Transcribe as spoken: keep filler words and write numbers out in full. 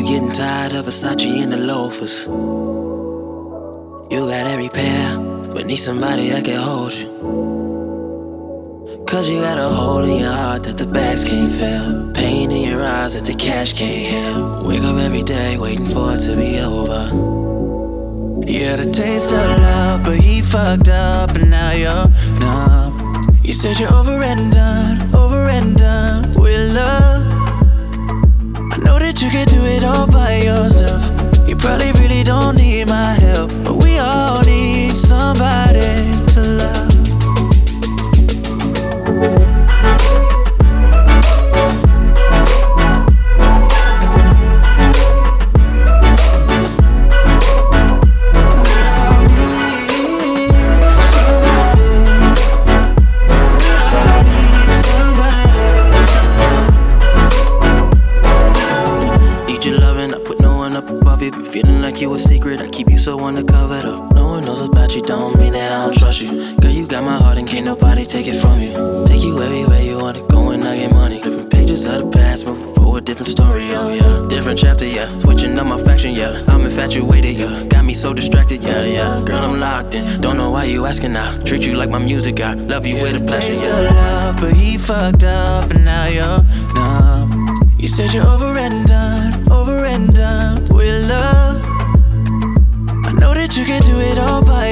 getting tired of Versace and the loafers. You got every pair, but need somebody that can hold you. Cause you got a hole in your heart that the bags can't fill. Pain in your eyes that the cash can't heal. Wake up every day waiting for it to be over. You had a taste of love, but he fucked up and now you're numb. You said you're over and done, over and done with love. I know that you can do it all by yourself. You probably really don't need my help, but we all need somebody to love. Feeling like you a secret, I keep you so undercovered up. No one knows about you, don't mean that I don't trust you. Girl, you got my heart and can't nobody take it from you. Take you everywhere you wanna go and I get money. Different pages of the past, moving forward, different story, oh yeah. Different chapter, yeah, switching up my faction, yeah. I'm infatuated, yeah, got me so distracted, yeah, yeah. Girl, I'm locked in, don't know why you asking now. Treat you like my music, I love you yeah, with a passion, yeah. Taste of love, but he fucked up and now you're numb. You said you're over and done, over and done with love. I know that you can do it all by